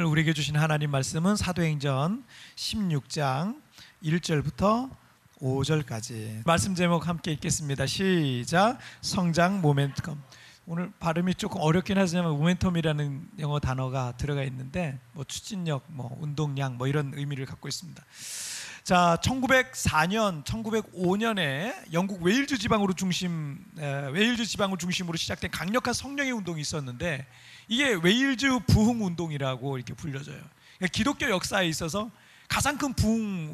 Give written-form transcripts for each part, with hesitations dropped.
오늘 우리에게 주신 하나님 말씀은 사도행전 16장 1절부터 5절까지 말씀 제목 함께 읽겠습니다. 시작. 성장 모멘텀. 오늘 발음이 조금 어렵긴 하지만 모멘텀이라는 영어 단어가 들어가 있는데 추진력, 운동량 이런 의미를 갖고 있습니다. 자, 1904년, 1905년에 영국 웨일즈 지방을 중심으로 시작된 강력한 성령의 운동이 있었는데 이게 웨일즈 부흥 운동이라고 이렇게 불려져요. 그러니까 기독교 역사에 있어서 가장 큰 부흥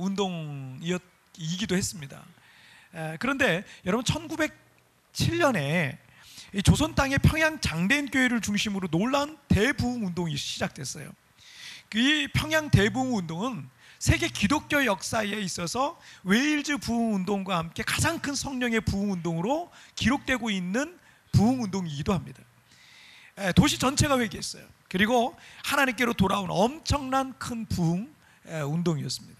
운동이기도 했습니다. 그런데 여러분 1907년에 이 조선 땅의 평양 장대인 교회를 중심으로 놀라운 대부흥 운동이 시작됐어요. 이 평양 대부흥 운동은 세계 기독교 역사에 있어서 웨일즈 부흥 운동과 함께 가장 큰 성령의 부흥 운동으로 기록되고 있는 부흥 운동이기도 합니다. 도시 전체가 회개했어요. 그리고 하나님께로 돌아온 엄청난 큰 부흥 운동이었습니다.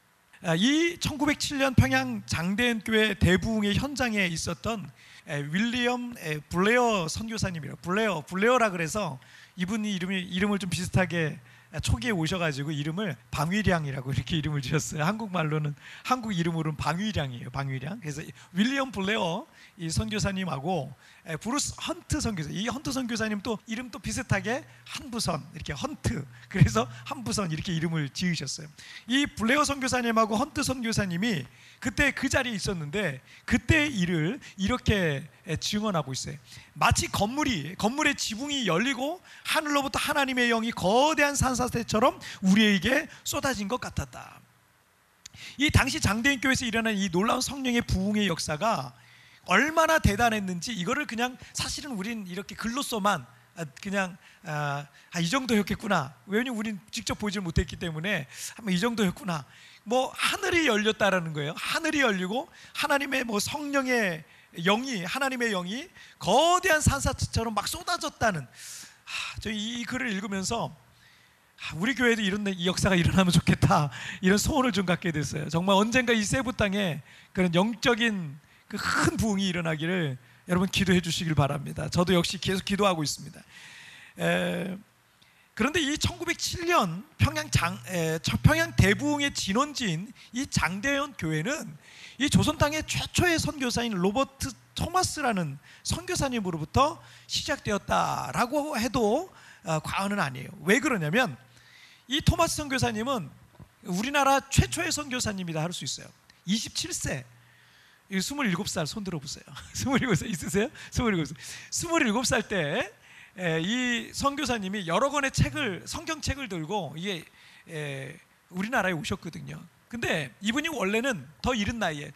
이 1907년 평양 장대인 교회 대부흥의 현장에 있었던 윌리엄 블레어 선교사님이라고, 블레어라 그래서 이분이 이름을 좀 비슷하게 초기에 오셔가지고 이름을 방위량이라고 이렇게 이름을 지었어요. 한국 이름으로는 방위량이에요. 방위량. 그래서 윌리엄 블레어 이 선교사님하고 브루스 헌트 선교사, 이 헌트 선교사님 또 이름 또 비슷하게 한부선 이렇게 헌트, 그래서 한부선 이렇게 이름을 지으셨어요. 이 블레어 선교사님하고 헌트 선교사님이 그때 그 자리에 있었는데 그때의 일을 이렇게 증언하고 있어요. 마치 건물의 지붕이 열리고 하늘로부터 하나님의 영이 거대한 산사태처럼 우리에게 쏟아진 것 같았다. 이 당시 장대인 교회에서 일어난 이 놀라운 성령의 부흥의 역사가 얼마나 대단했는지 이거를 그냥 사실은 우린 이렇게 글로서만 그냥 이 정도였겠구나. 왜냐면 우린 직접 보지 못했기 때문에 한번 이 정도였구나. 하늘이 열렸다라는 거예요. 하늘이 열리고 하나님의 성령의 영이, 하나님의 영이 거대한 산사처럼 막 쏟아졌다는, 저 이 글을 읽으면서 우리 교회도 이 역사가 일어나면 좋겠다, 이런 소원을 좀 갖게 됐어요. 정말 언젠가 이 세부 땅에 그런 영적인 그 큰 부흥이 일어나기를 여러분 기도해 주시길 바랍니다. 저도 역시 계속 기도하고 있습니다. 그런데 이 1907년 평양 대부흥의 진원지인 이 장대현 교회는 이 조선 땅의 최초의 선교사인 로버트 토마스라는 선교사님으로부터 시작되었다라고 해도 과언은 아니에요. 왜 그러냐면 이 토마스 선교사님은 우리나라 최초의 선교사님이다 할 수 있어요. 27세, 27살 손 들어보세요. 27살 있으세요? 27살 때 이 선교사님이 여러 권의 성경책을 들고 이게 우리나라에 오셨거든요. 근데 이분이 원래는 더 이른 나이에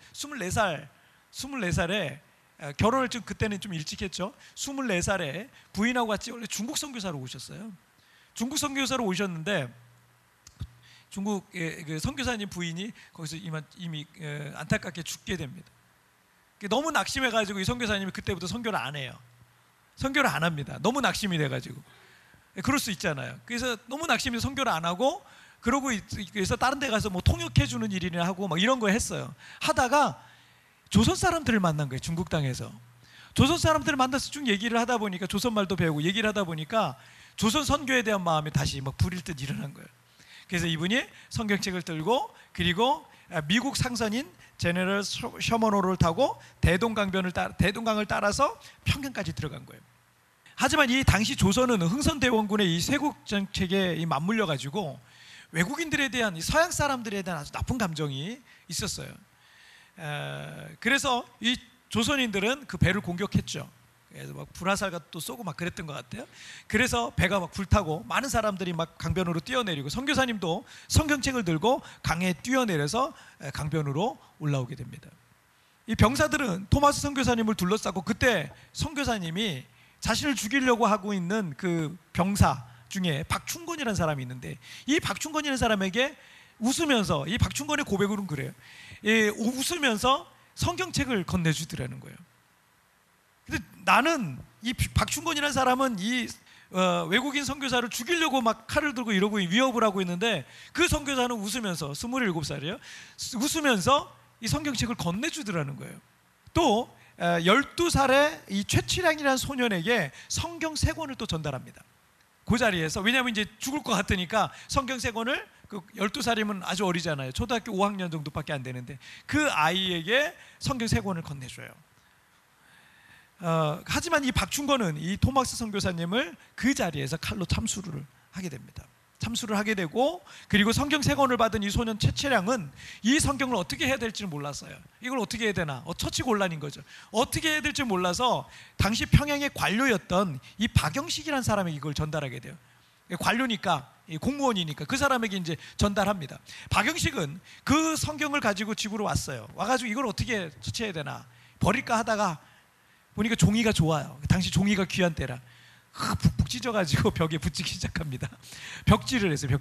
24살에 결혼을 그때는 좀 일찍 했죠. 24살에 부인하고 같이 원래 중국 선교사로 오셨어요. 중국 선교사로 오셨는데 중국 그 선교사님 부인이 거기서 이미 안타깝게 죽게 됩니다. 너무 낙심해가지고 이 선교사님이 그때부터 선교를 안 해요. 선교를 안 합니다. 너무 낙심이 돼가지고. 그럴 수 있잖아요. 그래서 너무 낙심해서 선교를 안 하고, 그래서 다른 데 가서 통역해주는 일이나 하고 이런 거 했어요. 하다가 조선 사람들을 만난 거예요. 중국 땅에서. 조선 사람들을 만나서 쭉 얘기를 하다 보니까, 조선말도 배우고 얘기를 하다 보니까 조선 선교에 대한 마음이 다시 불일 듯 일어난 거예요. 그래서 이분이 성경책을 들고, 그리고 미국 상선인 제너럴 셔먼호를 타고 대동강을 따라서 평양까지 들어간 거예요. 하지만 이 당시 조선은 흥선대원군의 이 쇄국 정책에 맞물려 가지고 외국인들에 대한, 서양 사람들에 대한 아주 나쁜 감정이 있었어요. 그래서 이 조선인들은 그 배를 공격했죠. 그래서 불화살과 또 쏘고 그랬던 것 같아요. 그래서 배가 불타고 많은 사람들이 강변으로 뛰어내리고, 선교사님도 성경책을 들고 강에 뛰어내려서 강변으로 올라오게 됩니다. 이 병사들은 토마스 선교사님을 둘러싸고, 그때 선교사님이 자신을 죽이려고 하고 있는 그 병사 중에 박충건이라는 사람이 있는데, 이 박충건이라는 사람에게 웃으면서, 이 박충건의 고백으로는 그래요. 웃으면서 성경책을 건네주더라는 거예요. 근데 나는 이 박충건이라는 사람은 이 외국인 선교사를 죽이려고 칼을 들고 이러고 위협을 하고 있는데, 그 선교사는 웃으면서, 27살이에요. 웃으면서 이 성경책을 건네주더라는 거예요. 또 12살의 이 최치량이라는 소년에게 성경 3권을 또 전달합니다. 그 자리에서, 왜냐하면 이제 죽을 것 같으니까 성경 세 권을, 그 12살이면 아주 어리잖아요. 초등학교 5학년 정도밖에 안 되는데 그 아이에게 성경 세 권을 건네줘요. 하지만 이 박충건은 이 토마스 선교사님을 그 자리에서 칼로 참수를 하게 됩니다. 참수를 하게 되고, 그리고 성경 세 권을 받은 이 소년 최채량은 이 성경을 어떻게 해야 될지를 몰랐어요. 이걸 어떻게 해야 되나, 처치곤란인 거죠. 어떻게 해야 될지 몰라서 당시 평양의 관료였던 이 박영식이라는 사람에게 이걸 전달하게 돼요. 관료니까, 공무원이니까 그 사람에게 이제 전달합니다. 박영식은 그 성경을 가지고 집으로 왔어요. 와가지고 이걸 어떻게 처치해야 되나, 버릴까 하다가 보니까 종이가 좋아요. 당시 종이가 귀한 때라 푹푹 찢어가지고 벽에 붙이기 시작합니다. 벽지를 했어요.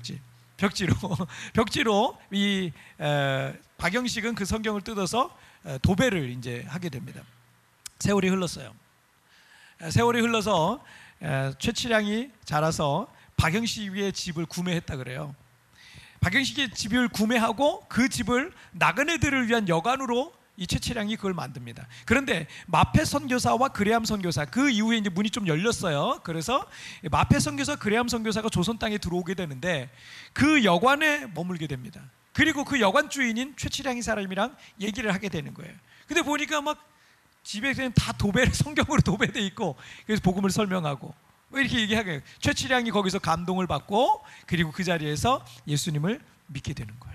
벽지로 이 박영식은 그 성경을 뜯어서 도배를 이제 하게 됩니다. 세월이 흘렀어요. 세월이 흘러서 최치량이 자라서 박영식의 집을 구매했다 그래요. 박영식의 집을 구매하고 그 집을 나그네들을 위한 여관으로 이 최치량이 그걸 만듭니다. 그런데 마페 선교사와 그레암 선교사, 그 이후에 이제 문이 좀 열렸어요. 그래서 마페 선교사, 그레암 선교사가 조선 땅에 들어오게 되는데 그 여관에 머물게 됩니다. 그리고 그 여관 주인인 최치량이 사람이랑 얘기를 하게 되는 거예요. 근데 보니까 막 집에 그냥 다 성경으로 도배돼 있고, 그래서 복음을 설명하고 이렇게 얘기하게, 최치량이 거기서 감동을 받고, 그리고 그 자리에서 예수님을 믿게 되는 거예요.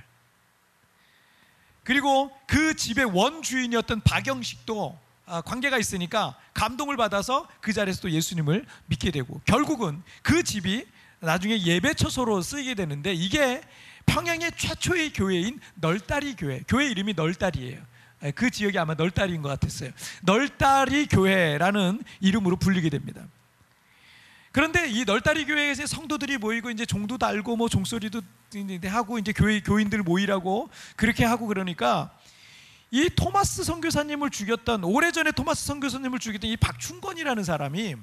그리고 그 집의 원주인이었던 박영식도 관계가 있으니까 감동을 받아서 그 자리에서 또 예수님을 믿게 되고, 결국은 그 집이 나중에 예배처소로 쓰이게 되는데, 이게 평양의 최초의 교회인 널다리 교회 이름이 널다리예요. 그 지역이 아마 널다리인 것 같았어요. 널다리 교회라는 이름으로 불리게 됩니다. 그런데 이 널다리 교회에서 성도들이 모이고 이제 종도 달고 뭐 종소리도 하고 이제 교인들 모이라고 그렇게 하고, 그러니까 이 토마스 선교사님을 죽였던, 오래전에 토마스 선교사님을 죽였던 이 박충건이라는 사람이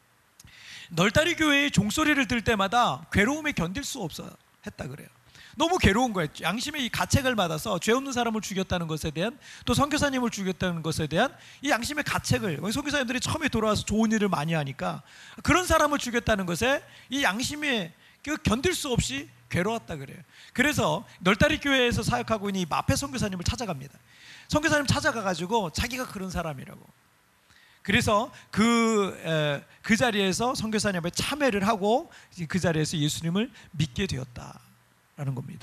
널다리 교회의 종소리를 들을 때마다 괴로움에 견딜 수 없어 했다 그래요. 너무 괴로운 거예요. 양심의 이 가책을 받아서 죄 없는 사람을 죽였다는 것에 대한, 또 선교사님을 죽였다는 것에 대한 이 양심의 가책을, 선교사님들이 처음에 돌아와서 좋은 일을 많이 하니까 그런 사람을 죽였다는 것에 이 양심에 견딜 수 없이 괴로웠다 그래요. 그래서 널다리 교회에서 사역하고 있는 이 마페 선교사님을 찾아갑니다. 선교사님 찾아가가지고 자기가 그런 사람이라고, 그래서 그 자리에서 선교사님에 참회를 하고 그 자리에서 예수님을 믿게 되었다라는 겁니다.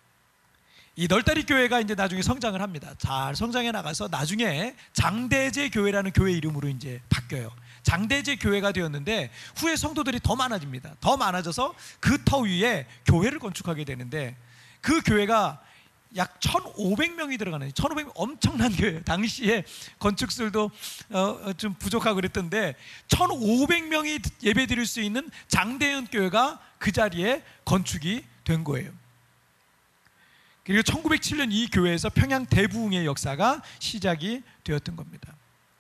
이 널다리 교회가 이제 나중에 성장을 합니다. 잘 성장해 나가서 나중에 장대제 교회라는 교회 이름으로 이제 바뀌어요. 장대제 교회가 되었는데 후에 성도들이 더 많아집니다. 더 많아져서 그 터 위에 교회를 건축하게 되는데, 그 교회가 약 1,500명이 들어가는, 1,500명 엄청난 교회. 당시에 건축술도 좀 부족하고 그랬던데 1,500명이 예배 드릴 수 있는 장대현 교회가 그 자리에 건축이 된 거예요. 그리고 1907년 이 교회에서 평양 대부흥의 역사가 시작이 되었던 겁니다.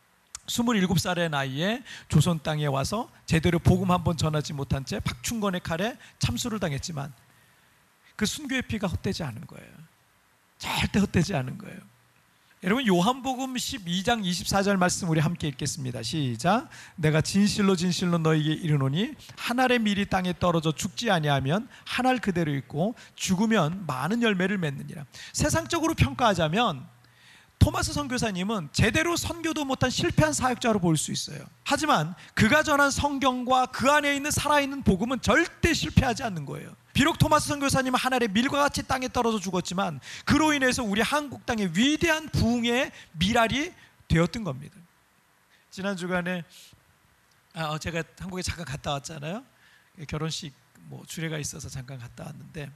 27살의 나이에 조선 땅에 와서 제대로 복음 한번 전하지 못한 채 박충건의 칼에 참수를 당했지만 그 순교의 피가 헛되지 않은 거예요. 절대 헛되지 않은 거예요. 여러분, 요한복음 12장 24절 말씀 우리 함께 읽겠습니다. 시작. 내가 진실로 진실로 너희에게 이르노니 한 알의 밀이 땅에 떨어져 죽지 아니하면 한 알 그대로 있고 죽으면 많은 열매를 맺느니라. 세상적으로 평가하자면 토마스 선교사님은 제대로 선교도 못한 실패한 사역자로 볼 수 있어요. 하지만 그가 전한 성경과 그 안에 있는 살아있는 복음은 절대 실패하지 않는 거예요. 비록 토마스 선교사님은 한 알의 밀과 같이 땅에 떨어져 죽었지만 그로 인해서 우리 한국 땅의 위대한 부흥의 미랄이 되었던 겁니다. 지난 주간에 제가 한국에 잠깐 갔다 왔잖아요. 결혼식 주례가 있어서 잠깐 갔다 왔는데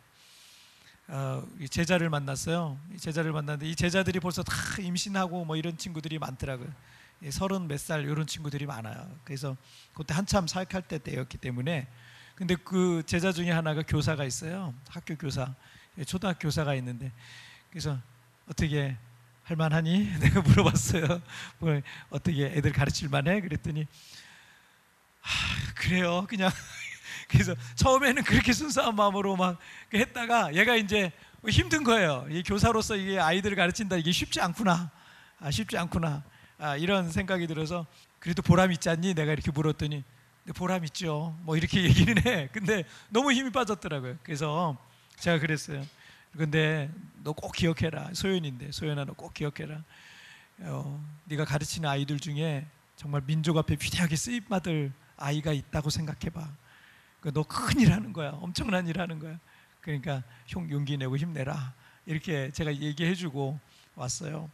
제자를 만났어요. 제자를 만났는데 이 제자들이 벌써 다 임신하고 이런 친구들이 많더라고요. 30 몇 살 이런 친구들이 많아요. 그래서 그때 한참 사역할 때였기 때문에, 근데 그 제자 중에 하나가 교사가 있어요. 학교 교사, 초등학교 교사가 있는데, 그래서 어떻게 할만하니? 내가 물어봤어요. 어떻게 애들 가르칠 만해? 그랬더니 그래요 그냥. 그래서 처음에는 그렇게 순수한 마음으로 막 했다가 얘가 이제 힘든 거예요. 이 교사로서 이게 아이들을 가르친다, 이게 쉽지 않구나. 쉽지 않구나. 이런 생각이 들어서 그래도 보람 있지 않니? 내가 이렇게 물었더니 보람 있죠. 뭐 이렇게 얘기는 해. 근데 너무 힘이 빠졌더라고요. 그래서 제가 그랬어요. 근데 너 꼭 기억해라. 소연인데, 소연아 너 꼭 기억해라. 네가 가르치는 아이들 중에 정말 민족 앞에 위대하게 쓰임받을 아이가 있다고 생각해봐. 너 큰일 하는 거야. 엄청난 일 하는 거야. 그러니까 형 용기 내고 힘내라. 이렇게 제가 얘기해주고 왔어요.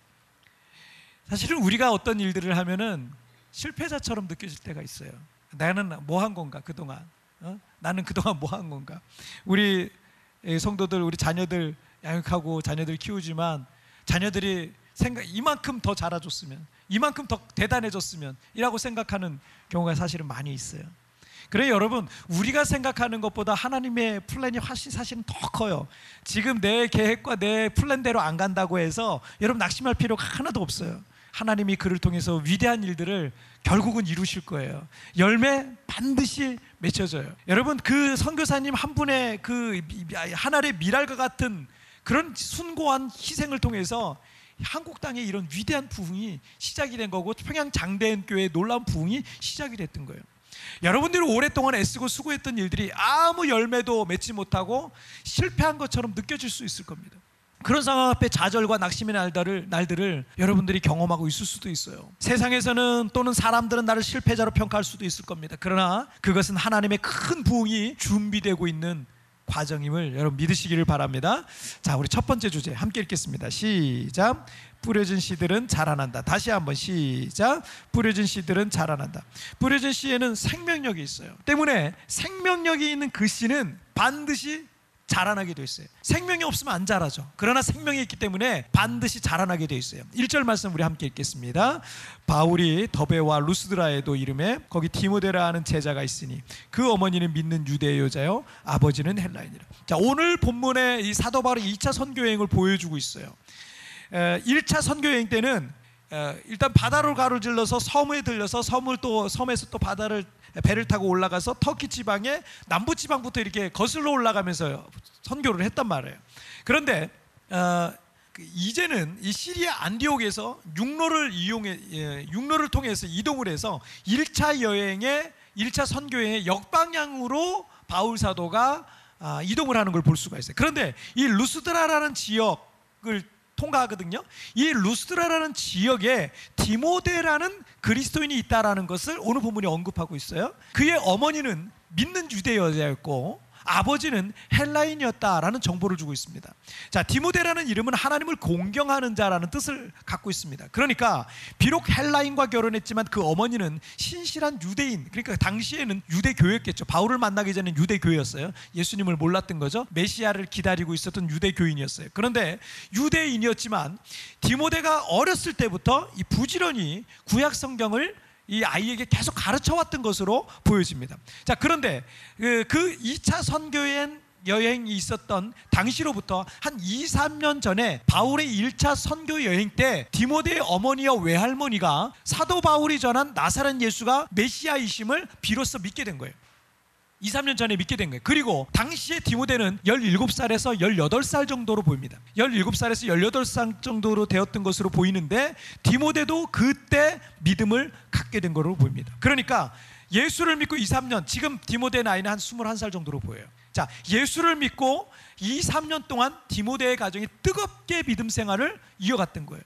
사실은 우리가 어떤 일들을 하면은 실패자처럼 느껴질 때가 있어요. 나는 뭐 한 건가 그동안? 나는 그동안 뭐 한 건가? 우리 성도들, 우리 자녀들 양육하고 자녀들 키우지만 자녀들이 이만큼 더 자라줬으면, 이만큼 더 대단해졌으면 이라고 생각하는 경우가 사실은 많이 있어요. 그래요, 여러분, 우리가 생각하는 것보다 하나님의 플랜이 훨씬 사실은 더 커요. 지금 내 계획과 내 플랜대로 안 간다고 해서 여러분 낙심할 필요가 하나도 없어요. 하나님이 그를 통해서 위대한 일들을 결국은 이루실 거예요. 열매 반드시 맺혀져요. 여러분, 그 선교사님 한 분의 그 하늘의 미랄과 같은 그런 숭고한 희생을 통해서 한국 땅에 이런 위대한 부흥이 시작이 된 거고, 평양 장대현 교회의 놀라운 부흥이 시작이 됐던 거예요. 여러분들이 오랫동안 애쓰고 수고했던 일들이 아무 열매도 맺지 못하고 실패한 것처럼 느껴질 수 있을 겁니다. 그런 상황 앞에 좌절과 낙심의 날들을 여러분들이 경험하고 있을 수도 있어요. 세상에서는 또는 사람들은 나를 실패자로 평가할 수도 있을 겁니다. 그러나 그것은 하나님의 큰 부흥이 준비되고 있는 과정임을 여러분 믿으시기를 바랍니다. 자, 우리 첫 번째 주제 함께 읽겠습니다. 시작. 뿌려진 씨들은 자라난다. 다시 한번 시작. 뿌려진 씨들은 자라난다. 뿌려진 씨에는 생명력이 있어요. 때문에 생명력이 있는 그 씨는 반드시 자라나게 돼 있어요. 생명이 없으면 안 자라죠. 그러나 생명이 있기 때문에 반드시 자라나게 돼 있어요. 1절 말씀 우리 함께 읽겠습니다. 바울이 더베와 루스드라에도 이름에 거기 디모데라 하는 제자가 있으니 그 어머니는 믿는 유대 여자요 아버지는 헬라인이라. 자, 오늘 본문에 이 사도 바울이 2차 선교 여행을 보여주고 있어요. 1차 선교 여행 때는 일단 바다로 가로질러서 섬에 들려서 섬에서 또 배를 타고 올라가서 터키 지방의 남부 지방부터 이렇게 거슬러 올라가면서 선교를 했단 말이에요. 그런데 이제는 이 시리아 안디옥에서 육로를 통해서 이동을 해서 1차 선교여행의 역방향으로 바울 사도가 이동을 하는 걸 볼 수가 있어요. 그런데 이 루스드라라는 지역을 통과하거든요. 이 루스드라라는 지역에 디모데라는 그리스도인이 있다라는 것을 오늘 본문이 언급하고 있어요. 그의 어머니는 믿는 유대 여자였고 아버지는 헬라인이었다라는 정보를 주고 있습니다. 자, 디모데라는 이름은 하나님을 공경하는 자라는 뜻을 갖고 있습니다. 그러니까 비록 헬라인과 결혼했지만 그 어머니는 신실한 유대인, 그러니까 당시에는 유대교였겠죠. 바울을 만나기 전에는 유대교였어요. 예수님을 몰랐던 거죠. 메시아를 기다리고 있었던 유대교인이었어요. 그런데 유대인이었지만 디모데가 어렸을 때부터 이 부지런히 구약 성경을 이 아이에게 계속 가르쳐왔던 것으로 보여집니다. 자, 그런데 그 2차 선교여행이 있었던 당시로부터 한 2, 3년 전에 바울의 1차 선교여행 때 디모데의 어머니와 외할머니가 사도 바울이 전한 나사렛 예수가 메시아이심을 비로소 믿게 된 거예요. 2, 3년 전에 믿게 된 거예요. 그리고 당시에 디모데는 17살에서 18살 정도로 보입니다. 17살에서 18살 정도로 되었던 것으로 보이는데 디모데도 그때 믿음을 갖게 된 것으로 보입니다. 그러니까 예수를 믿고 2, 3년, 지금 디모데의 나이는 한 21살 정도로 보여요. 자, 예수를 믿고 2, 3년 동안 디모데의 가정이 뜨겁게 믿음 생활을 이어갔던 거예요.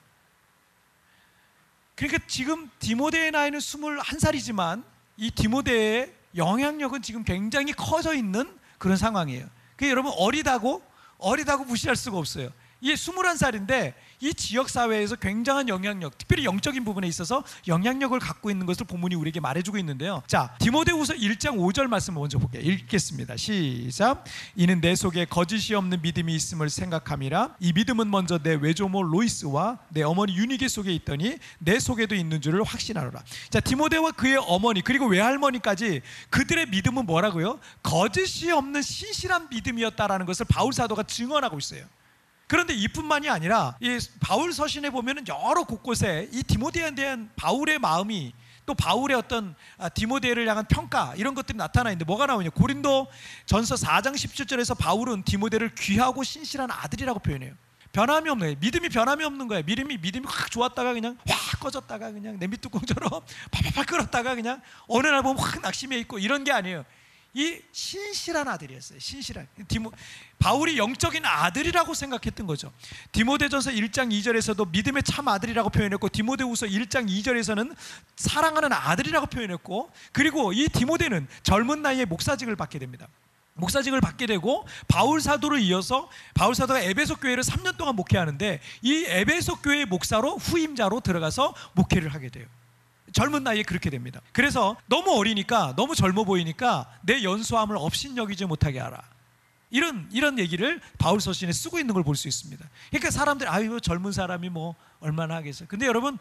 그러니까 지금 디모데의 나이는 21살이지만 이 디모데의 영향력은 지금 굉장히 커져 있는 그런 상황이에요. 그러니까 여러분 어리다고 무시할 수가 없어요. 이게 21살인데 이 지역사회에서 굉장한 영향력, 특별히 영적인 부분에 있어서 영향력을 갖고 있는 것을 본문이 우리에게 말해주고 있는데요. 자, 디모데후서 1장 5절 말씀 먼저 볼게요. 읽겠습니다. 시작. 이는 내 속에 거짓이 없는 믿음이 있음을 생각함이라. 이 믿음은 먼저 내 외조모 로이스와 내 어머니 유니게 속에 있더니 내 속에도 있는 줄을 확신하노라. 자, 디모데와 그의 어머니 그리고 외할머니까지 그들의 믿음은 뭐라고요? 거짓이 없는 신실한 믿음이었다라는 것을 바울 사도가 증언하고 있어요. 그런데 이뿐만이 아니라 이 바울 서신에 보면은 여러 곳곳에 이 디모데에 대한 바울의 마음이, 또 바울의 어떤 디모데를 향한 평가, 이런 것들이 나타나 있는데 뭐가 나오냐? 고린도 전서 4장 17절에서 바울은 디모데를 귀하고 신실한 아들이라고 표현해요. 변함이 없는 거예요. 믿음이 변함이 없는 거예요. 믿음이 확 좋았다가 그냥 확 꺼졌다가 그냥 냄비뚜껑처럼 팍팍팍 끓었다가 그냥 어느 날 보면 확 낙심해 있고 이런 게 아니에요. 이 신실한 아들이었어요. 신실한 바울이 영적인 아들이라고 생각했던 거죠. 디모데전서 1장 2절에서도 믿음의 참 아들이라고 표현했고, 디모데후서 1장 2절에서는 사랑하는 아들이라고 표현했고, 그리고 이 디모데는 젊은 나이에 목사직을 받게 됩니다. 목사직을 받게 되고 바울 사도를 이어서 바울 사도가 에베소 교회를 3년 동안 목회하는데, 이 에베소 교회의 목사로 후임자로 들어가서 목회를 하게 돼요. 젊은 나이에 그렇게 됩니다. 그래서 너무 어리니까, 너무 젊어 보이니까 내 연소함을 업신여기지 못하게 하라, 이런 얘기를 바울 서신에 쓰고 있는 걸 볼 수 있습니다. 그러니까 사람들이 아유 젊은 사람이 뭐 얼마나 하겠어요. 근데 여러분,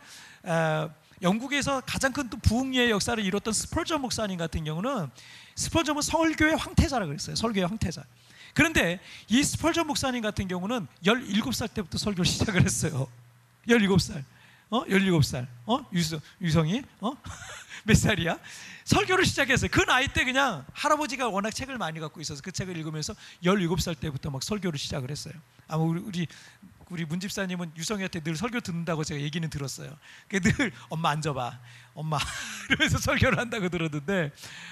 영국에서 가장 큰 또 부흥리의 역사를 이뤘던 스펄전 목사님 같은 경우는, 스펄전은 설교의 황태자라고 그랬어요. 설교의 황태자. 그런데 이 스펄전 목사님 같은 경우는 17살 때부터 설교를 시작을 했어요. 17살. 17살. 유성이? 몇 살이야? 설교를 시작했어요. 그 나이 때 그냥 할아버지가 워낙 책을 많이 갖고 있어서 그 책을 읽으면서 17살 때부터 막 설교를 시작을 했어요. 아마 우리 문 집사님은 유성이한테 늘 설교 듣는다고 제가 얘기는 들었어요. 늘 엄마 앉아봐, 엄마 이러면서 설교를 한다고 들었는데,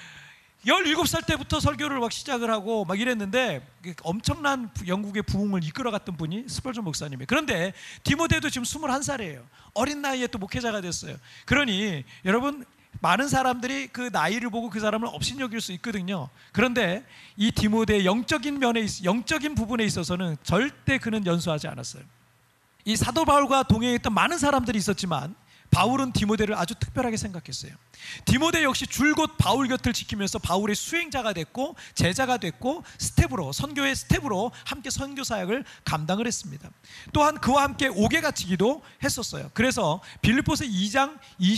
17살 때부터 설교를 막 시작을 하고 막 이랬는데, 엄청난 영국의 부흥을 이끌어갔던 분이 스펄전 목사님이에요. 그런데 디모데도 지금 21살이에요. 어린 나이에 또 목회자가 됐어요. 그러니 여러분, 많은 사람들이 그 나이를 보고 그 사람을 업신여길 수 있거든요. 그런데 이 디모데의 영적인 부분에 있어서는 절대 그는 연소하지 않았어요. 이 사도 바울과 동행했던 많은 사람들이 있었지만 바울은 디모데를 아주 특별하게 생각했어요. 디모데 역시 줄곧 바울 곁을 지키면서 바울의 수행자가 됐고 제자가 됐고 선교의 스텝으로 함께 선교 사역을 감당을 했습니다. 또한 그와 함께 옥에 갇히기도 했었어요. 그래서 빌립보서 2장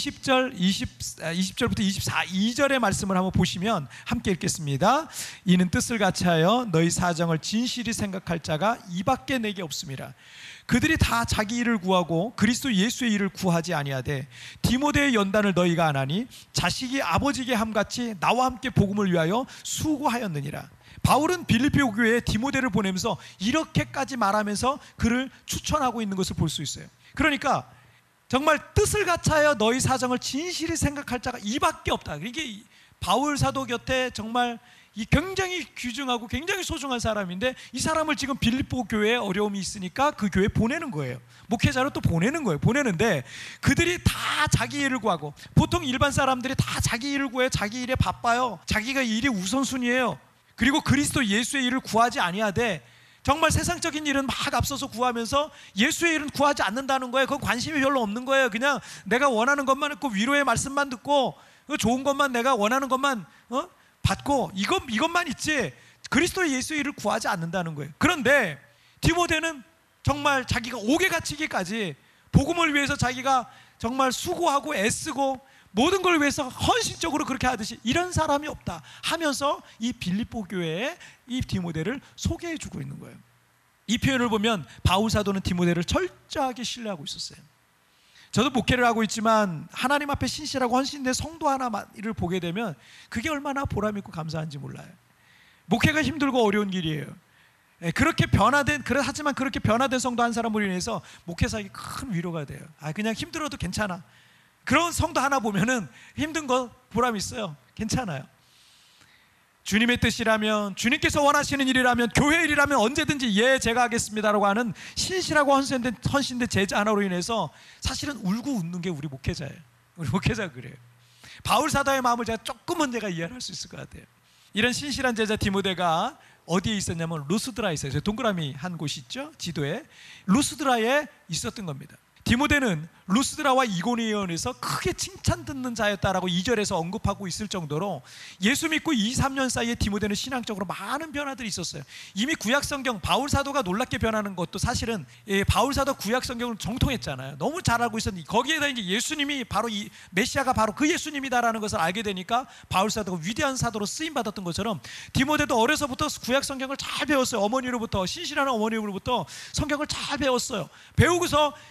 20절부터 2절의 말씀을 한번 보시면 함께 읽겠습니다. 이는 뜻을 같이하여 너희 사정을 진실히 생각할 자가 이밖에 내게 없음이라. 그들이 다 자기 일을 구하고 그리스도 예수의 일을 구하지 아니하되 디모데의 연단을 너희가 안 하니 자식이 아버지에게 함같이 나와 함께 복음을 위하여 수고하였느니라. 바울은 빌립보 교회에 디모데를 보내면서 이렇게까지 말하면서 그를 추천하고 있는 것을 볼 수 있어요. 그러니까 정말 뜻을 같이하여 너희 사정을 진실히 생각할 자가 이밖에 없다. 이게 바울 사도 곁에 정말 이 굉장히 귀중하고 굉장히 소중한 사람인데, 이 사람을 지금 빌립보 교회에 어려움이 있으니까 그 교회에 보내는 거예요. 목회자로 또 보내는 거예요. 보내는데 그들이 다 자기 일을 구하고, 보통 일반 사람들이 다 자기 일을 구해요. 자기 일에 바빠요. 자기가 일이 우선순위예요. 그리고 그리스도 예수의 일을 구하지 아니하되 정말 세상적인 일은 막 앞서서 구하면서 예수의 일은 구하지 않는다는 거예요. 그건 관심이 별로 없는 거예요. 그냥 내가 원하는 것만 듣고 위로의 말씀만 듣고 좋은 것만, 내가 원하는 것만 받고 이것만 있지 그리스도 예수의 일을 구하지 않는다는 거예요. 그런데 디모데는 정말 자기가 옥에 갇히기까지 복음을 위해서 자기가 정말 수고하고 애쓰고 모든 걸 위해서 헌신적으로 그렇게 하듯이 이런 사람이 없다 하면서 이 빌립보 교회에 이 디모데를 소개해 주고 있는 거예요. 이 표현을 보면 바울 사도는 디모데를 철저하게 신뢰하고 있었어요. 저도 목회를 하고 있지만 하나님 앞에 신실하고 헌신된 성도 하나를 보게 되면 그게 얼마나 보람있고 감사한지 몰라요. 목회가 힘들고 어려운 길이에요. 하지만 그렇게 변화된 성도 한 사람으로 인해서 목회사에게 큰 위로가 돼요. 그냥 힘들어도 괜찮아. 그런 성도 하나 보면은 힘든 거 보람 있어요. 괜찮아요. 주님의 뜻이라면, 주님께서 원하시는 일이라면, 교회 일이라면 언제든지 제가 하겠습니다라고 하는 신실하고 헌신된 제자 하나로 인해서 사실은 울고 웃는 게 우리 목회자예요. 우리 목회자가 그래요. 바울 사도의 마음을 제가 조금은 제가 이해할 수 있을 것 같아요. 이런 신실한 제자 디모데가 어디에 있었냐면 루스드라에 있어요. 동그라미 한 곳이 있죠, 지도에. 루스드라에 있었던 겁니다. 디모데는 루스드라와 이고니온에서 크게 칭찬 듣는 자였다라고 2절에서 언급하고 있을 정도로 예수 믿고 2-3년 사이에 디모데는 신앙적으로 많은 변화들이 있었어요. 이미 구약성경, 바울 사도가 놀랍게 변하는 것도 사실은 바울 사도 구약성경을 정통했잖아요. 너무 잘 알고 있었는데 거기에다 이제 예수님이 바로 이 메시아가 바로 그 예수님이다라는 것을 알게 되니까 바울 사도가 위대한 사도로 쓰임 받았던 것처럼 디모데도 어려서부터 구약성경을 잘 배웠어요. 신실한 어머니로부터 성경을 잘 배웠어요. 배우고서 그분이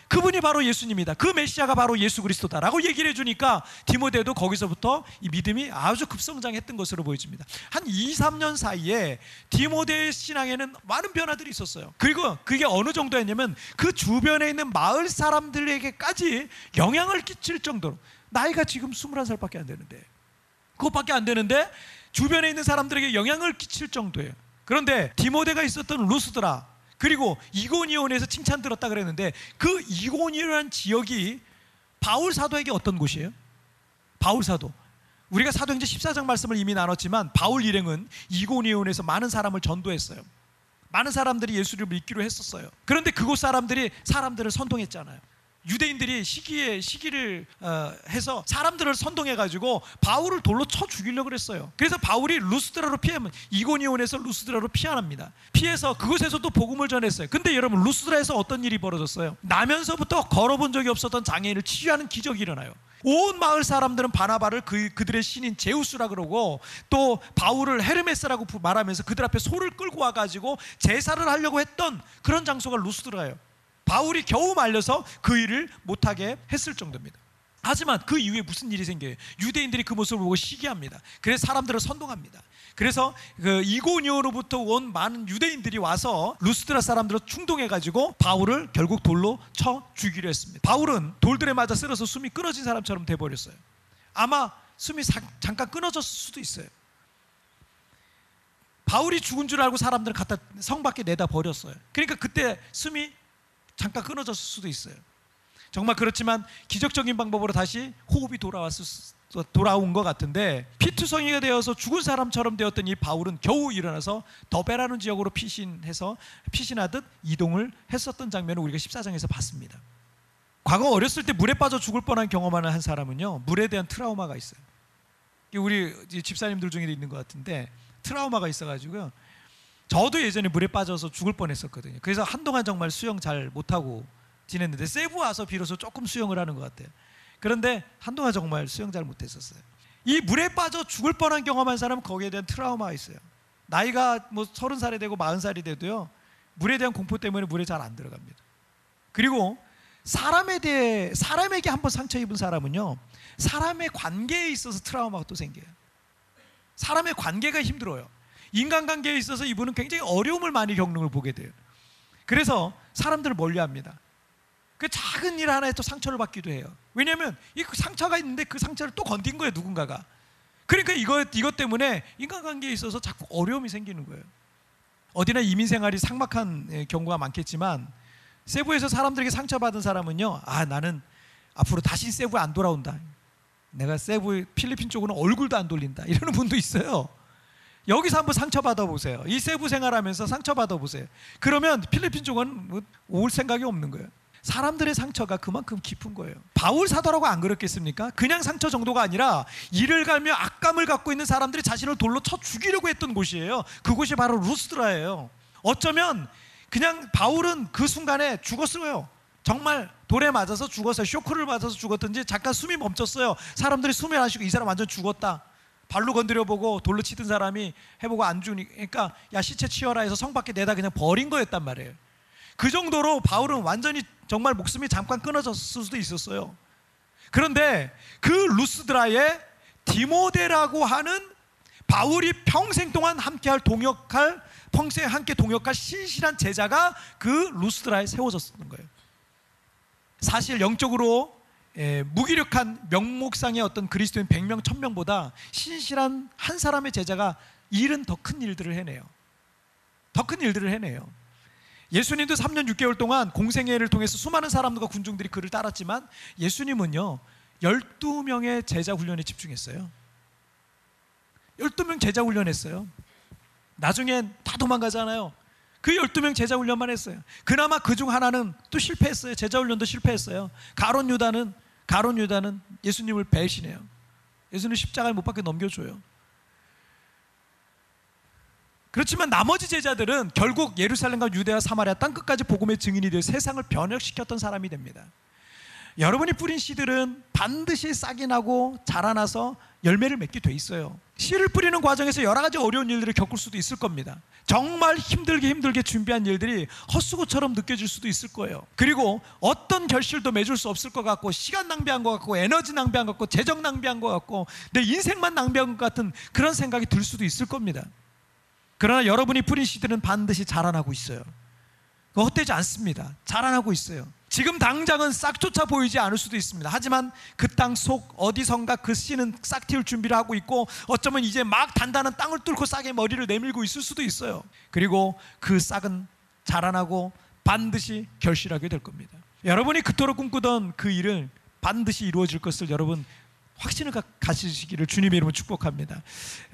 바로 예수님이다. 그 메시아가 바로 예수 그리스도다라고 얘기를 해주니까 디모데도 거기서부터 이 믿음이 아주 급성장했던 것으로 보여집니다. 한 2, 3년 사이에 디모데의 신앙에는 많은 변화들이 있었어요. 그리고 그게 어느 정도였냐면 그 주변에 있는 마을 사람들에게까지 영향을 끼칠 정도로, 나이가 지금 21살밖에 안 되는데, 그것밖에 안 되는데 주변에 있는 사람들에게 영향을 끼칠 정도예요. 그런데 디모데가 있었던 루스드라, 그리고 이고니온에서 칭찬 들었다 그랬는데, 그 이고니온이라는 지역이 바울 사도에게 어떤 곳이에요? 바울 사도, 우리가 사도행전 14장 말씀을 이미 나눴지만 바울 일행은 이고니온에서 많은 사람을 전도했어요. 많은 사람들이 예수를 믿기로 했었어요. 그런데 그곳 사람들이 사람들을 선동했잖아요. 유대인들이 시기를 해서 사람들을 선동해가지고 바울을 돌로 쳐 죽이려고 그랬어요. 그래서 바울이 루스드라로 피하면, 이고니온에서 루스드라로 피합니다. 피해서 그곳에서도 복음을 전했어요. 근데 여러분, 루스드라에서 어떤 일이 벌어졌어요? 나면서부터 걸어본 적이 없었던 장애인을 치유하는 기적이 일어나요. 온 마을 사람들은 바나바를 그들의 신인 제우스라 그러고, 또 바울을 헤르메스라고 말하면서 그들 앞에 소를 끌고 와가지고 제사를 하려고 했던 그런 장소가 루스드라예요. 바울이 겨우 말려서 그 일을 못하게 했을 정도입니다. 하지만 그 이후에 무슨 일이 생겨요? 유대인들이 그 모습을 보고 시기합니다. 그래서 사람들을 선동합니다. 그래서 그 이고니온으로부터 온 많은 유대인들이 와서 루스드라 사람들을 충동해가지고 바울을 결국 돌로 쳐 죽이려 했습니다. 바울은 돌들에 맞아 쓰러서 숨이 끊어진 사람처럼 돼버렸어요. 아마 숨이 잠깐 끊어졌을 수도 있어요. 바울이 죽은 줄 알고 사람들을 갖다 성 밖에 내다 버렸어요. 그러니까 그때 숨이 잠깐 끊어졌을 수도 있어요. 정말 그렇지만 기적적인 방법으로 다시 호흡이 돌아온 것 같은데, 피투성이가 되어서 죽은 사람처럼 되었던 이 바울은 겨우 일어나서 더베라는 지역으로 피신하듯 이동을 했었던 장면을 우리가 14장에서 봤습니다. 과거 어렸을 때 물에 빠져 죽을 뻔한 경험을 한 사람은요, 물에 대한 트라우마가 있어요. 우리 집사님들 중에 있는 것 같은데 트라우마가 있어가지고요, 저도 예전에 물에 빠져서 죽을 뻔했었거든요. 그래서 한동안 정말 수영 잘 못하고 지냈는데, 세부 와서 비로소 조금 수영을 하는 것 같아요. 그런데 한동안 정말 수영 잘 못했었어요. 이 물에 빠져 죽을 뻔한 경험한 사람은 거기에 대한 트라우마가 있어요. 나이가 뭐 30살이 되고 40살이 돼도요, 물에 대한 공포 때문에 물에 잘 안 들어갑니다. 그리고 사람에게 한번 상처 입은 사람은요, 사람의 관계에 있어서 트라우마가 또 생겨요. 사람의 관계가 힘들어요. 인간관계에 있어서 이분은 굉장히 어려움을 많이 겪는 걸 보게 돼요. 그래서 사람들을 멀리합니다. 그 작은 일 하나에 또 상처를 받기도 해요. 왜냐하면 이 상처가 있는데 그 상처를 또 건든 거예요, 누군가가. 그러니까 이것 때문에 인간관계에 있어서 자꾸 어려움이 생기는 거예요. 어디나 이민생활이 삭막한 경우가 많겠지만, 세부에서 사람들에게 상처받은 사람은요, 나는 앞으로 다시 세부에 안 돌아온다, 내가 세부 필리핀 쪽으로는 얼굴도 안 돌린다, 이러는 분도 있어요. 여기서 한번 상처받아 보세요. 이 세부 생활하면서 상처받아 보세요. 그러면 필리핀 쪽은 올 생각이 없는 거예요. 사람들의 상처가 그만큼 깊은 거예요. 바울 사도라고 안 그렇겠습니까? 그냥 상처 정도가 아니라 이를 갈며 악감을 갖고 있는 사람들이 자신을 돌로 쳐 죽이려고 했던 곳이에요. 그곳이 바로 루스드라예요. 어쩌면 그냥 바울은 그 순간에 죽었어요. 정말 돌에 맞아서 죽었어요. 쇼크를 맞아서 죽었든지 잠깐 숨이 멈췄어요. 사람들이 숨을 안 쉬고 이 사람 완전 죽었다, 발로 건드려보고 돌로 치던 사람이 해보고 안 죽으니까 야 시체 치워라 해서 성 밖에 내다 그냥 버린 거였단 말이에요. 그 정도로 바울은 완전히 정말 목숨이 잠깐 끊어졌을 수도 있었어요. 그런데 그 루스드라에 디모데라고 하는 바울이 평생 동안 평생 함께 동역할 신실한 제자가 그 루스드라에 세워졌던 거예요. 사실 영적으로 무기력한 명목상의 어떤 그리스도인 100명 1000명보다 신실한 한 사람의 제자가 일은 더 큰 일들을 해내요. 더 큰 일들을 해내요. 예수님도 3년 6개월 동안 공생애를 통해서 수많은 사람들과 군중들이 그를 따랐지만, 예수님은요 12명의 제자 훈련에 집중했어요. 12명 제자 훈련했어요. 나중엔 다 도망가잖아요. 그 12명 제자 훈련만 했어요. 그나마 그중 하나는 또 실패했어요. 제자 훈련도 실패했어요. 가론 유다는 예수님을 배신해요. 예수님 십자가에 못 박혀 넘겨줘요. 그렇지만 나머지 제자들은 결국 예루살렘과 유대와 사마리아 땅끝까지 복음의 증인이 되어 세상을 변혁시켰던 사람이 됩니다. 여러분이 뿌린 씨들은 반드시 싹이 나고 자라나서 열매를 맺게 돼 있어요. 씨를 뿌리는 과정에서 여러 가지 어려운 일들을 겪을 수도 있을 겁니다. 정말 힘들게 준비한 일들이 헛수고처럼 느껴질 수도 있을 거예요. 그리고 어떤 결실도 맺을 수 없을 것 같고, 시간 낭비한 것 같고, 에너지 낭비한 것 같고, 재정 낭비한 것 같고, 내 인생만 낭비한 것 같은 그런 생각이 들 수도 있을 겁니다. 그러나 여러분이 뿌린 씨들은 반드시 자라나고 있어요. 헛되지 않습니다. 자라나고 있어요. 지금 당장은 싹조차 보이지 않을 수도 있습니다. 하지만 그 땅 속 어디선가 그 씨는 싹 틔울 준비를 하고 있고, 어쩌면 이제 막 단단한 땅을 뚫고 싹의 머리를 내밀고 있을 수도 있어요. 그리고 그 싹은 자라나고 반드시 결실하게 될 겁니다. 여러분이 그토록 꿈꾸던 그 일을 반드시 이루어질 것을 여러분 확신을 가지시기를 주님의 이름으로 축복합니다.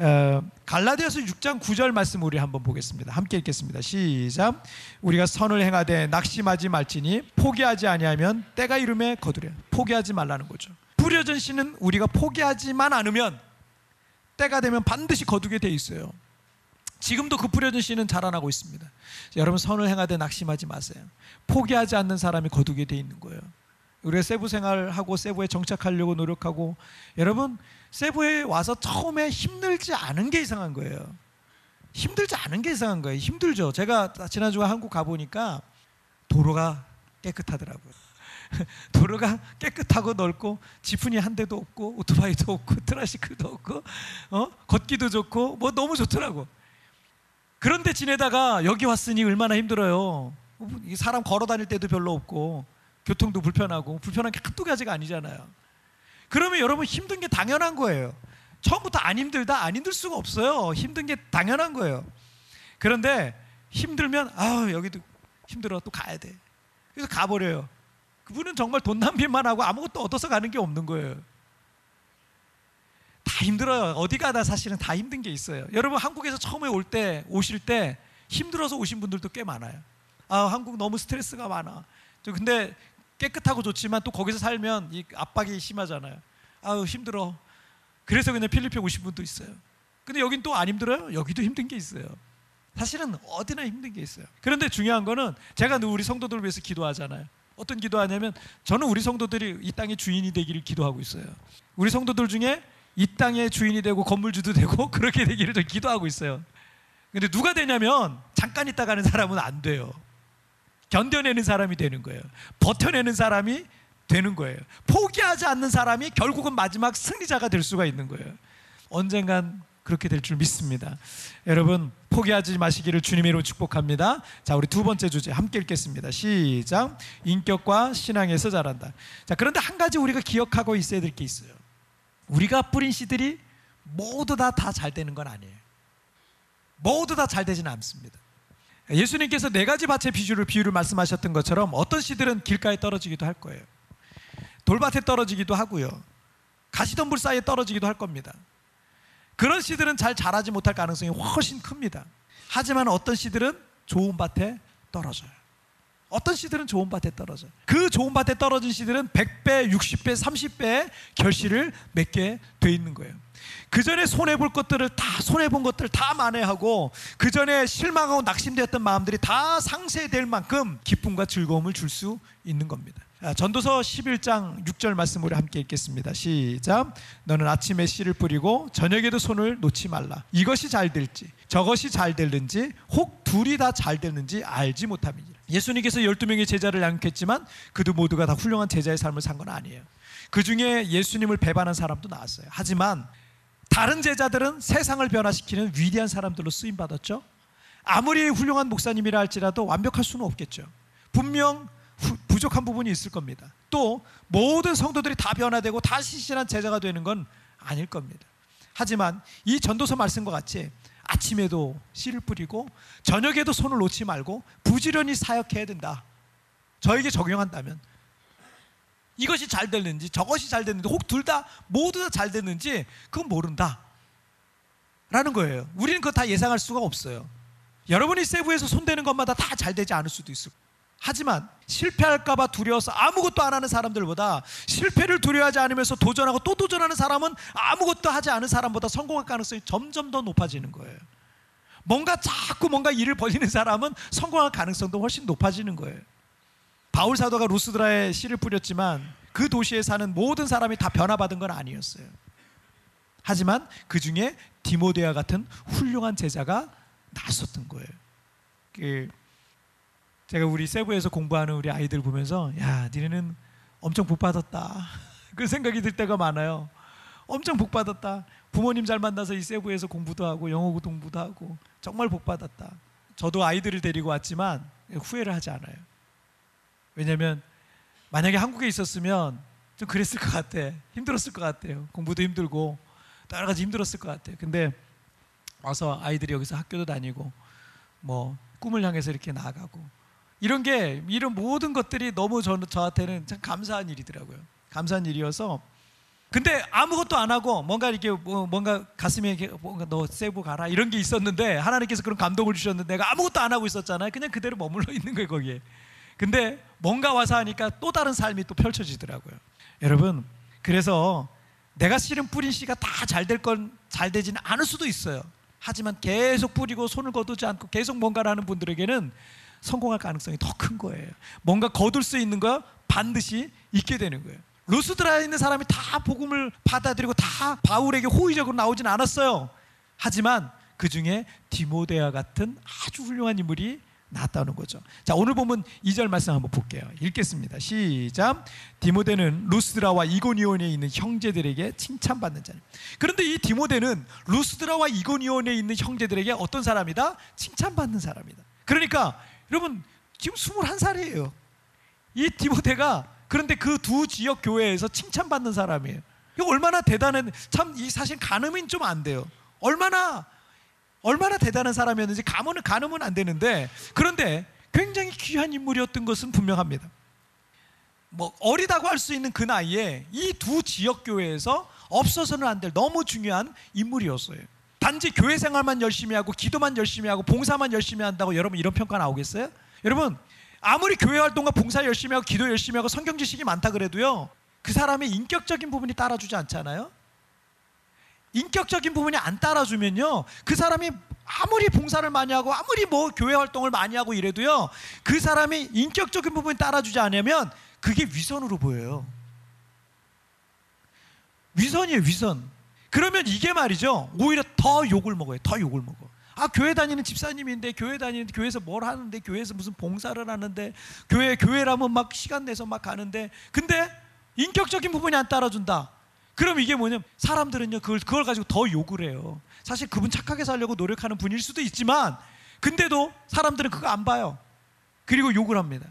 갈라디아서 6장 9절 말씀 우리 한번 보겠습니다. 함께 읽겠습니다. 시작. 우리가 선을 행하되 낙심하지 말지니 포기하지 아니하면 때가 이름에 거두려. 포기하지 말라는 거죠. 뿌려진 씨는 우리가 포기하지만 않으면 때가 되면 반드시 거두게 돼 있어요. 지금도 그 뿌려진 씨는 자라나고 있습니다. 여러분, 선을 행하되 낙심하지 마세요. 포기하지 않는 사람이 거두게 돼 있는 거예요. 우리가 세부 생활하고 세부에 정착하려고 노력하고, 여러분 세부에 와서 처음에 힘들지 않은 게 이상한 거예요. 힘들지 않은 게 이상한 거예요. 힘들죠. 제가 지난주에 한국 가보니까 도로가 깨끗하더라고요. 도로가 깨끗하고 넓고 지프니 한 대도 없고 오토바이도 없고 트라시클도 없고 걷기도 좋고 뭐 너무 좋더라고. 그런데 지내다가 여기 왔으니 얼마나 힘들어요. 사람 걸어 다닐 때도 별로 없고 교통도 불편하고, 불편한 게 한두 가지가 아니잖아요. 그러면 여러분 힘든 게 당연한 거예요. 처음부터 안 힘들다? 안 힘들 수가 없어요. 힘든 게 당연한 거예요. 그런데 힘들면 여기도 힘들어, 또 가야 돼. 그래서 가버려요. 그분은 정말 돈 낭비만 하고 아무것도 얻어서 가는 게 없는 거예요. 다 힘들어요. 어디 가다 사실은 다 힘든 게 있어요. 여러분 한국에서 처음에 오실 때 힘들어서 오신 분들도 꽤 많아요. 한국 너무 스트레스가 많아. 근데 깨끗하고 좋지만 또 거기서 살면 이 압박이 심하잖아요. 힘들어. 그래서 그냥 필리핀 오신 분도 있어요. 근데 여긴 또 안 힘들어요? 여기도 힘든 게 있어요. 사실은 어디나 힘든 게 있어요. 그런데 중요한 거는, 제가 늘 우리 성도들을 위해서 기도하잖아요. 어떤 기도하냐면, 저는 우리 성도들이 이 땅의 주인이 되기를 기도하고 있어요. 우리 성도들 중에 이 땅의 주인이 되고 건물주도 되고 그렇게 되기를 저 기도하고 있어요. 근데 누가 되냐면, 잠깐 있다 가는 사람은 안 돼요. 견뎌내는 사람이 되는 거예요. 버텨내는 사람이 되는 거예요. 포기하지 않는 사람이 결국은 마지막 승리자가 될 수가 있는 거예요. 언젠간 그렇게 될 줄 믿습니다. 여러분 포기하지 마시기를 주님으로 축복합니다. 자, 우리 두 번째 주제 함께 읽겠습니다. 시작. 인격과 신앙에서 자란다. 자, 그런데 한 가지 우리가 기억하고 있어야 될 게 있어요. 우리가 뿌린 씨들이 모두 다 잘 되는 건 아니에요. 모두 다 잘 되지는 않습니다. 예수님께서 네 가지 밭의 비유를 말씀하셨던 것처럼 어떤 씨들은 길가에 떨어지기도 할 거예요. 돌밭에 떨어지기도 하고요. 가시덤불 사이에 떨어지기도 할 겁니다. 그런 씨들은 잘 자라지 못할 가능성이 훨씬 큽니다. 하지만 어떤 씨들은 좋은 밭에 떨어져요. 어떤 씨들은 좋은 밭에 떨어져요. 그 좋은 밭에 떨어진 씨들은 100배, 60배, 30배의 결실을 맺게 돼 있는 거예요. 그 전에 손해본 것들을 다 만회하고, 그 전에 실망하고 낙심되었던 마음들이 다 상쇄될 만큼 기쁨과 즐거움을 줄 수 있는 겁니다. 전도서 11장 6절 말씀 우리 함께 읽겠습니다. 시작. 너는 아침에 씨를 뿌리고 저녁에도 손을 놓지 말라. 이것이 잘 될지 저것이 잘 될는지 혹 둘이 다 잘 될는지 알지 못함이니라. 예수님께서 12명의 제자를 양육했지만 그들 모두가 다 훌륭한 제자의 삶을 산 건 아니에요. 그 중에 예수님을 배반한 사람도 나왔어요. 하지만 다른 제자들은 세상을 변화시키는 위대한 사람들로 쓰임받았죠. 아무리 훌륭한 목사님이라 할지라도 완벽할 수는 없겠죠. 분명 부족한 부분이 있을 겁니다. 또 모든 성도들이 다 변화되고 다 신실한 제자가 되는 건 아닐 겁니다. 하지만 이 전도서 말씀과 같이 아침에도 씨를 뿌리고 저녁에도 손을 놓지 말고 부지런히 사역해야 된다. 저에게 적용한다면 이것이 잘 됐는지 저것이 잘 됐는지 혹 둘 다 모두 다 잘 됐는지 그건 모른다 라는 거예요. 우리는 그거 다 예상할 수가 없어요. 여러분이 세부에서 손대는 것마다 다 잘 되지 않을 수도 있을 거예요. 하지만 실패할까 봐 두려워서 아무것도 안 하는 사람들보다, 실패를 두려워하지 않으면서 도전하고 또 도전하는 사람은 아무것도 하지 않은 사람보다 성공할 가능성이 점점 더 높아지는 거예요. 자꾸 뭔가 일을 벌이는 사람은 성공할 가능성도 훨씬 높아지는 거예요. 바울 사도가 루스드라에 씨를 뿌렸지만 그 도시에 사는 모든 사람이 다 변화받은 건 아니었어요. 하지만 그 중에 디모데와 같은 훌륭한 제자가 나섰던 거예요. 제가 우리 세부에서 공부하는 우리 아이들 보면서 야, 니네는 엄청 복 받았다 그 생각이 들 때가 많아요. 엄청 복 받았다. 부모님 잘 만나서 이 세부에서 공부도 하고 영어 공부도 하고 정말 복 받았다. 저도 아이들을 데리고 왔지만 후회를 하지 않아요. 왜냐하면 만약에 한국에 있었으면 좀 그랬을 것 같아. 힘들었을 것 같아요. 공부도 힘들고 여러 가지 힘들었을 것 같아요. 근데 와서 아이들이 여기서 학교도 다니고 뭐 꿈을 향해서 이렇게 나아가고 이런 모든 것들이 너무 저한테는 참 감사한 일이더라고요. 감사한 일이어서. 근데 아무것도 안 하고 뭔가 이렇게 뭔가 가슴에 뭔가 너 세부 가라 이런 게 있었는데 하나님께서 그런 감동을 주셨는데 내가 아무것도 안 하고 있었잖아요. 그냥 그대로 머물러 있는 거예요, 거기에. 근데 뭔가 와서 하니까 또 다른 삶이 또 펼쳐지더라고요. 여러분, 그래서 내가 실은 뿌린 씨가 다 잘 될 건 잘 되지는 않을 수도 있어요. 하지만 계속 뿌리고 손을 거두지 않고 계속 뭔가를 하는 분들에게는 성공할 가능성이 더 큰 거예요. 뭔가 거둘 수 있는 거 반드시 있게 되는 거예요. 루스드라에 있는 사람이 다 복음을 받아들이고 다 바울에게 호의적으로 나오진 않았어요. 하지만 그 중에 디모데와 같은 아주 훌륭한 인물이 나왔다는 거죠. 자, 오늘 보면 2절 말씀 한번 볼게요. 읽겠습니다. 시작. 디모데는 루스드라와 이고니온에 있는 형제들에게 칭찬받는 자니. 그런데 이 디모데는 루스드라와 이고니온에 있는 형제들에게 어떤 사람이다? 칭찬받는 사람이다. 그러니까 여러분 지금 21살이에요. 이 디모데가 그런데 그 두 지역 교회에서 칭찬받는 사람이에요. 이거 얼마나 대단한, 참 이 사실 가늠은 좀 안 돼요. 얼마나 대단한 사람이었는지 가늠은 안 되는데, 그런데 굉장히 귀한 인물이었던 것은 분명합니다. 뭐 어리다고 할 수 있는 그 나이에 이 두 지역 교회에서 없어서는 안 될 너무 중요한 인물이었어요. 단지 교회 생활만 열심히 하고 기도만 열심히 하고 봉사만 열심히 한다고 여러분 이런 평가 나오겠어요? 여러분 아무리 교회 활동과 봉사 열심히 하고 기도 열심히 하고 성경 지식이 많다 그래도요, 그 사람의 인격적인 부분이 따라주지 않잖아요. 인격적인 부분이 안 따라주면요, 그 사람이 아무리 봉사를 많이 하고 아무리 뭐 교회 활동을 많이 하고 이래도요, 그 사람이 인격적인 부분이 따라주지 않으면 그게 위선으로 보여요. 위선이에요, 위선. 그러면 이게 말이죠, 오히려 더 욕을 먹어요. 더 욕을 먹어. 아, 교회 다니는 집사님인데, 교회에서 뭘 하는데, 교회에서 무슨 봉사를 하는데, 교회라면 막 시간 내서 막 가는데, 근데 인격적인 부분이 안 따라준다. 그럼 이게 뭐냐면 사람들은요 그걸 가지고 더 욕을 해요. 사실 그분 착하게 살려고 노력하는 분일 수도 있지만, 근데도 사람들은 그거 안 봐요. 그리고 욕을 합니다.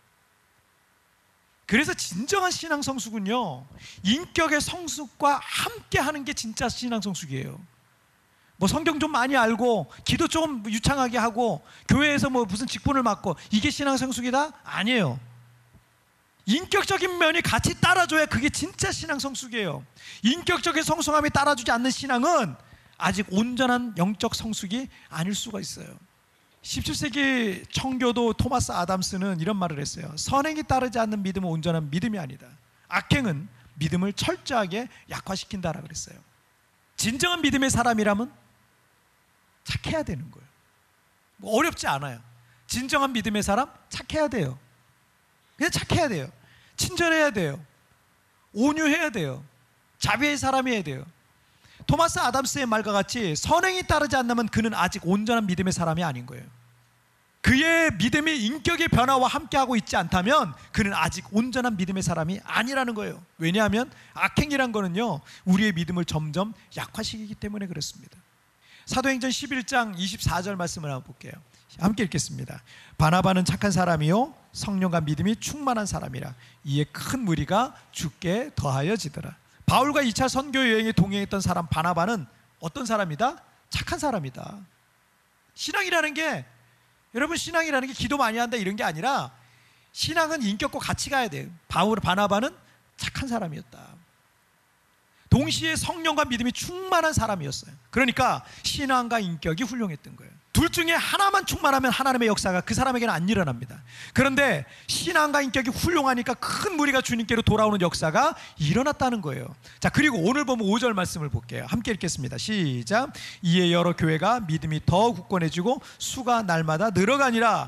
그래서 진정한 신앙 성숙은요, 인격의 성숙과 함께 하는 게 진짜 신앙 성숙이에요. 뭐 성경 좀 많이 알고 기도 좀 유창하게 하고 교회에서 뭐 무슨 직분을 맡고 이게 신앙 성숙이다? 아니에요. 인격적인 면이 같이 따라줘야 그게 진짜 신앙 성숙이에요. 인격적인 성숙함이 따라주지 않는 신앙은 아직 온전한 영적 성숙이 아닐 수가 있어요. 17세기 청교도 토마스 아담스는 이런 말을 했어요. 선행이 따르지 않는 믿음은 온전한 믿음이 아니다. 악행은 믿음을 철저하게 약화시킨다라고 그랬어요. 진정한 믿음의 사람이라면 착해야 되는 거예요. 뭐 어렵지 않아요. 진정한 믿음의 사람 착해야 돼요. 그냥 착해야 돼요. 친절해야 돼요. 온유해야 돼요. 자비의 사람이어야 돼요. 토마스 아담스의 말과 같이 선행이 따르지 않으면 그는 아직 온전한 믿음의 사람이 아닌 거예요. 그의 믿음이 인격의 변화와 함께하고 있지 않다면 그는 아직 온전한 믿음의 사람이 아니라는 거예요. 왜냐하면 악행이란 거는요, 우리의 믿음을 점점 약화시키기 때문에 그렇습니다. 사도행전 11장 24절 말씀을 한번 볼게요. 함께 읽겠습니다. 바나바는 착한 사람이요 성령과 믿음이 충만한 사람이라 이에 큰 무리가 주께 더하여지더라. 바울과 2차 선교 여행에 동행했던 사람 바나바는 어떤 사람이다? 착한 사람이다. 신앙이라는 게, 여러분 신앙이라는 게 기도 많이 한다 이런 게 아니라 신앙은 인격과 같이 가야 돼요. 바나바는 착한 사람이었다. 동시에 성령과 믿음이 충만한 사람이었어요. 그러니까 신앙과 인격이 훌륭했던 거예요. 둘 중에 하나만 충만하면 하나님의 역사가 그 사람에게는 안 일어납니다. 그런데 신앙과 인격이 훌륭하니까 큰 무리가 주님께로 돌아오는 역사가 일어났다는 거예요. 자, 그리고 오늘 보면 5절 말씀을 볼게요. 함께 읽겠습니다. 시작. 이에 여러 교회가 믿음이 더 굳건해지고 수가 날마다 늘어가니라.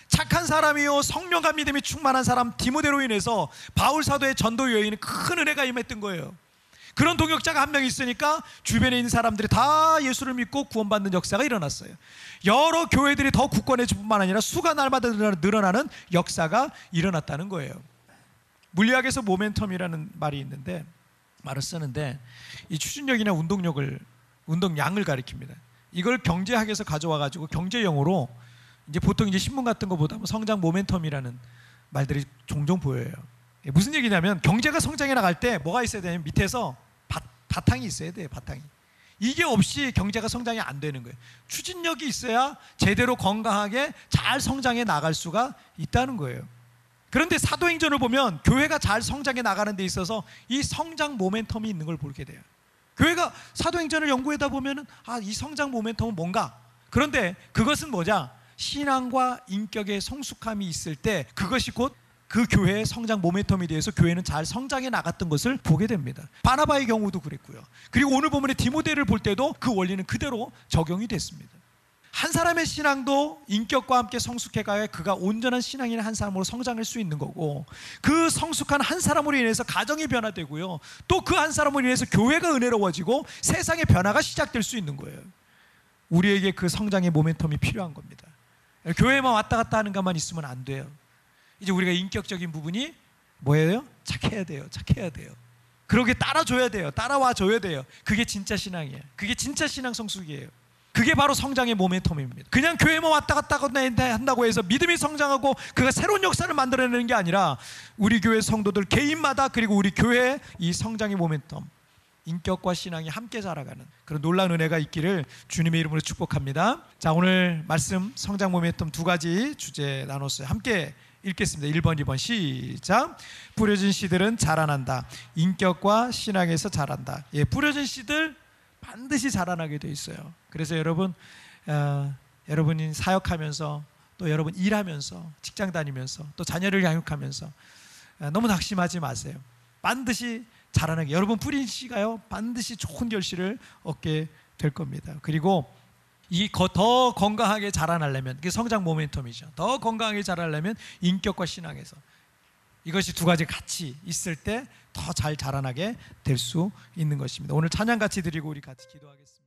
착한 사람이요 성령과 믿음이 충만한 사람 디모데로 인해서 바울 사도의 전도 여인은 큰 은혜가 임했던 거예요. 그런 동역자가 한 명 있으니까 주변에 있는 사람들이 다 예수를 믿고 구원받는 역사가 일어났어요. 여러 교회들이 더 굳건해질 뿐만 아니라 수가 날마다 늘어나는 역사가 일어났다는 거예요. 물리학에서 모멘텀이라는 말이 있는데, 말을 쓰는데 이 추진력이나 운동량을 가리킵니다. 이걸 경제학에서 가져와 가지고 경제용어로 이제 보통 이제 신문 같은 거 보다 성장 모멘텀이라는 말들이 종종 보여요. 무슨 얘기냐면 경제가 성장해 나갈 때 뭐가 있어야 되냐면 밑에서 바탕이 있어야 돼요. 바탕이. 이게 없이 경제가 성장이 안 되는 거예요. 추진력이 있어야 제대로 건강하게 잘 성장해 나갈 수가 있다는 거예요. 그런데 사도행전을 보면 교회가 잘 성장해 나가는 데 있어서 이 성장 모멘텀이 있는 걸 보게 돼요. 교회가 사도행전을 연구하다 보면은 이 성장 모멘텀은 뭔가? 그런데 그것은 뭐냐? 신앙과 인격의 성숙함이 있을 때 그것이 곧 그 교회의 성장 모멘텀에 대해서 교회는 잘 성장해 나갔던 것을 보게 됩니다. 바나바의 경우도 그랬고요. 그리고 오늘 본문의 디모데를 볼 때도 그 원리는 그대로 적용이 됐습니다. 한 사람의 신앙도 인격과 함께 성숙해가야 그가 온전한 신앙인의 한 사람으로 성장할 수 있는 거고, 그 성숙한 한 사람으로 인해서 가정이 변화되고요, 또 그 한 사람으로 인해서 교회가 은혜로워지고 세상의 변화가 시작될 수 있는 거예요. 우리에게 그 성장의 모멘텀이 필요한 겁니다. 교회만 왔다 갔다 하는 것만 있으면 안 돼요. 이제 우리가 인격적인 부분이 뭐예요? 착해야 돼요. 착해야 돼요. 그러게 따라줘야 돼요. 따라와 줘야 돼요. 그게 진짜 신앙이에요. 그게 진짜 신앙 성숙이에요. 그게 바로 성장의 모멘텀입니다. 그냥 교회만 왔다 갔다 한다고 해서 믿음이 성장하고 그가 새로운 역사를 만들어내는 게 아니라 우리 교회 성도들 개인마다, 그리고 우리 교회의 이 성장의 모멘텀, 인격과 신앙이 함께 자라가는 그런 놀라운 은혜가 있기를 주님의 이름으로 축복합니다. 자, 오늘 말씀 성장 모멘텀 두 가지 주제 나눴어요. 함께 읽겠습니다. 1번, 2번 시작. 뿌려진 씨들은 자라난다. 인격과 신앙에서 자란다. 뿌려진 씨들 반드시 자라나게 돼 있어요. 그래서 여러분이 사역하면서, 또 여러분 일하면서, 직장 다니면서, 또 자녀를 양육하면서 너무 낙심하지 마세요. 반드시 자라나게, 여러분 뿌린 씨가요 반드시 좋은 결실을 얻게 될 겁니다. 그리고 더 건강하게 자라나려면, 그게 성장 모멘텀이죠. 더 건강하게 자라려면 인격과 신앙에서 이것이 두 가지 같이 있을 때 더 잘 자라나게 될 수 있는 것입니다. 오늘 찬양 같이 드리고 우리 같이 기도하겠습니다.